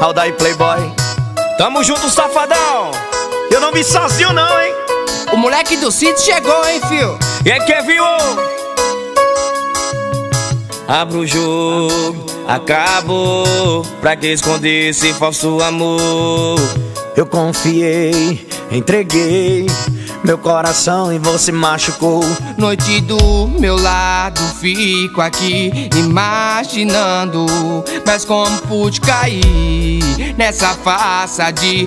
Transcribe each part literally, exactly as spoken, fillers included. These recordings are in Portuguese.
Aldair Playboy. Tamo junto, safadão. Eu não vi sozinho não, hein? O moleque do sítio chegou, hein, fio? E aí, quem viu? Abra o jogo, acabou. Pra que esconder esse falso amor? Eu confiei, entreguei meu coração e você machucou. Noite do meu lado, fico aqui imaginando, mas como pude cair nessa farsa de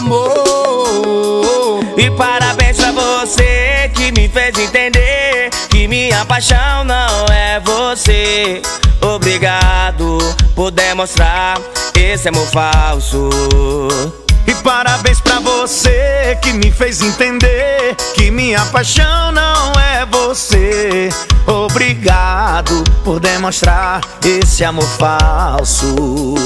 amor. E parabéns pra você que me fez entender que minha paixão não é você. Obrigado por demonstrar esse amor falso. E parabéns pra você que me fez entender que minha paixão não é você. Obrigado por demonstrar esse amor falso.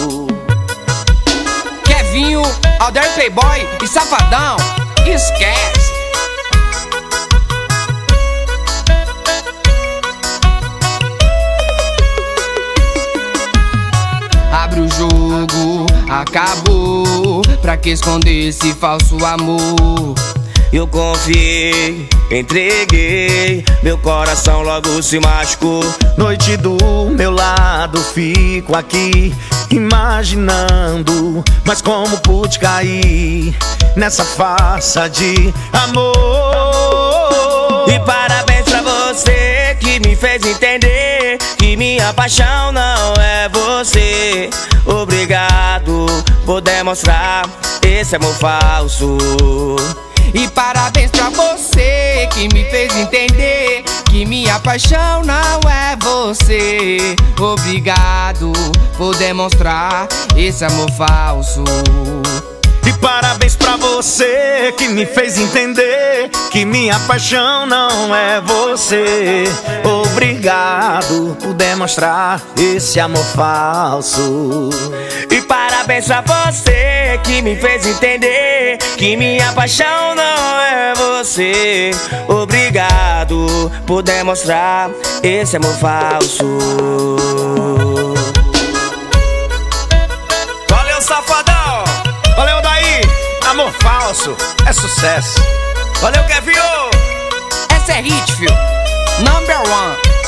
Kevinho, Aldair Playboy e Safadão, esquece. Abre o jogo, acabou. Pra que esconder esse falso amor? Eu confiei, entreguei, meu coração logo se machucou. Noite do meu lado, fico aqui imaginando, mas como pude cair nessa farsa de amor. E parabéns pra você que me fez entender que minha paixão não é você. Obrigado por demonstrar esse amor falso. E parabéns pra você que me fez entender que minha paixão não é você. Obrigado por demonstrar esse amor falso. E parabéns pra você que me fez entender que minha paixão não é você. Obrigado por demonstrar esse amor falso. E parabéns pra você que me fez entender que minha paixão não é você. Obrigado por demonstrar esse amor falso. Valeu, safadão. Valeu, Aldair. Amor falso é sucesso. Valeu, Kevin. Essa é hit, fio. Number one.